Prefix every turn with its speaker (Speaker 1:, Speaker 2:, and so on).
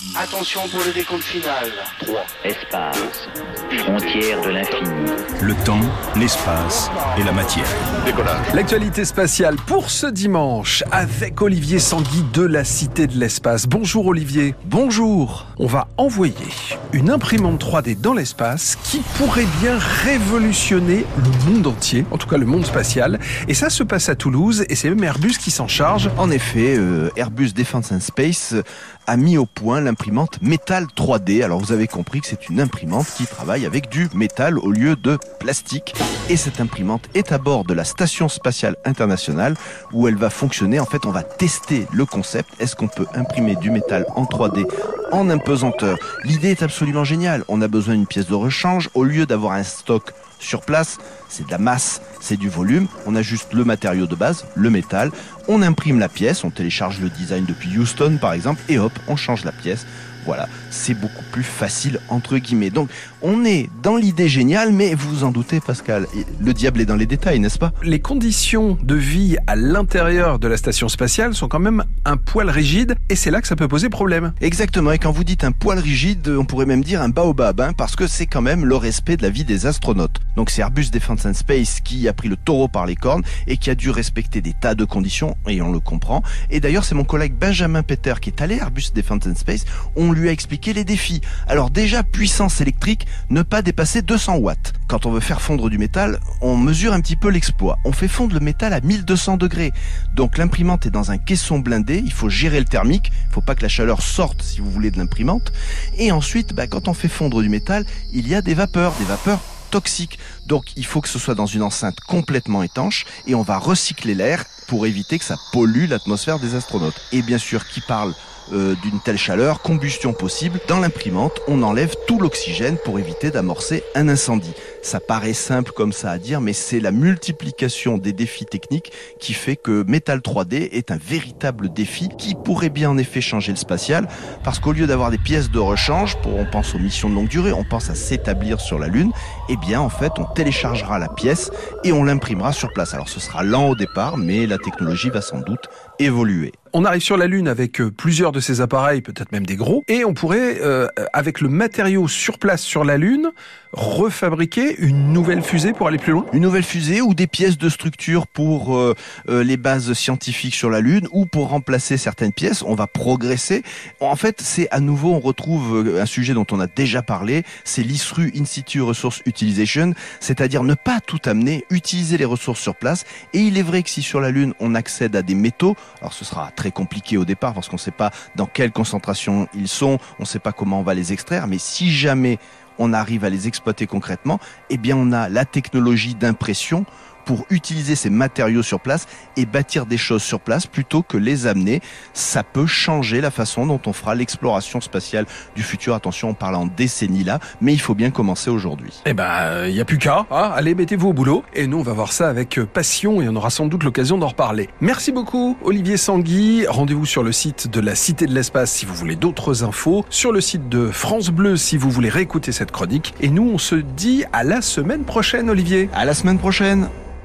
Speaker 1: Attention pour le décompte final.
Speaker 2: 3. Espace. Frontière de l'infini.
Speaker 3: Le temps, l'espace et la matière.
Speaker 4: Décollage.
Speaker 5: L'actualité spatiale pour ce dimanche avec Olivier Sanguy de la Cité de l'Espace. Bonjour Olivier.
Speaker 6: Bonjour.
Speaker 5: On va envoyer une imprimante 3D dans l'espace qui pourrait bien révolutionner le monde entier, en tout cas le monde spatial. Et ça se passe à Toulouse et c'est même Airbus qui s'en charge.
Speaker 6: En effet, Airbus Defence and Space a mis au point l'imprimante Métal 3D. Alors vous avez compris que c'est une imprimante qui travaille avec du métal au lieu de plastique. Et cette imprimante est à bord de la Station Spatiale Internationale où elle va fonctionner. En fait, on va tester le concept. Est-ce qu'on peut imprimer du métal en 3D en impesanteur? L'idée est absolument géniale. On a besoin d'une pièce de rechange. Au lieu d'avoir un stock sur place, c'est de la masse, c'est du volume. On a juste le matériau de base, le métal. On imprime la pièce, on télécharge le design depuis Houston par exemple, et hop, on change la pièce. Voilà, c'est beaucoup plus facile entre guillemets. Donc, on est dans l'idée géniale, mais vous vous en doutez Pascal, le diable est dans les détails, n'est-ce pas?
Speaker 5: Les conditions de vie à l'intérieur de la station spatiale sont quand même un poil rigides et c'est là que ça peut poser problème.
Speaker 6: Exactement, et quand vous dites un poil rigide, on pourrait même dire un baobab, parce que c'est quand même le respect de la vie des astronautes. Donc c'est Airbus Defence and Space qui a pris le taureau par les cornes et qui a dû respecter des tas de conditions, et on le comprend. Et d'ailleurs, c'est mon collègue Benjamin Peter qui est allé à Airbus Defence and Space. On lui a expliqué les défis. Alors déjà, puissance électrique, ne pas dépasser 200 watts. Quand on veut faire fondre du métal, on mesure un petit peu l'exploit. On fait fondre le métal à 1200 degrés. Donc l'imprimante est dans un caisson blindé, il faut gérer le thermique, il ne faut pas que la chaleur sorte si vous voulez de l'imprimante. Et ensuite, quand on fait fondre du métal, il y a des vapeurs toxiques. Donc il faut que ce soit dans une enceinte complètement étanche et on va recycler l'air pour éviter que ça pollue l'atmosphère des astronautes. Et bien sûr, qui parle d'une telle chaleur, combustion possible, dans l'imprimante, on enlève tout l'oxygène pour éviter d'amorcer un incendie. Ça paraît simple comme ça à dire, mais c'est la multiplication des défis techniques qui fait que Métal 3D est un véritable défi qui pourrait bien en effet changer le spatial, parce qu'au lieu d'avoir des pièces de rechange, on pense aux missions de longue durée, on pense à s'établir sur la Lune, eh bien en fait on téléchargera la pièce et on l'imprimera sur place. Alors ce sera lent au départ, mais la technologie va sans doute évoluer.
Speaker 5: On arrive sur la Lune avec plusieurs de ces appareils, peut-être même des gros, et on pourrait, avec le matériau sur place sur la Lune, refabriquer une nouvelle fusée pour aller plus loin.
Speaker 6: Une nouvelle fusée ou des pièces de structure pour les bases scientifiques sur la Lune ou pour remplacer certaines pièces. On va progresser. En fait, c'est à nouveau, on retrouve un sujet dont on a déjà parlé, c'est l'ISRU, In Situ Resource Utilization, c'est-à-dire ne pas tout amener, utiliser les ressources sur place. Et il est vrai que si sur la Lune, on accède à des métaux, alors ce sera très compliqué au départ parce qu'on ne sait pas dans quelle concentration ils sont, on ne sait pas comment on va les extraire, mais si jamais on arrive à les exploiter concrètement, eh bien on a la technologie d'impression pour utiliser ces matériaux sur place et bâtir des choses sur place plutôt que les amener. Ça peut changer la façon dont on fera l'exploration spatiale du futur. Attention, on parle en décennies là, mais il faut bien commencer aujourd'hui.
Speaker 5: Eh ben, il n'y a plus qu'à. Allez, mettez-vous au boulot. Et nous, on va voir ça avec passion et on aura sans doute l'occasion d'en reparler. Merci beaucoup, Olivier Sanguy. Rendez-vous sur le site de la Cité de l'Espace si vous voulez d'autres infos, sur le site de France Bleu si vous voulez réécouter cette chronique. Et nous, on se dit à la semaine prochaine, Olivier.
Speaker 6: À la semaine prochaine.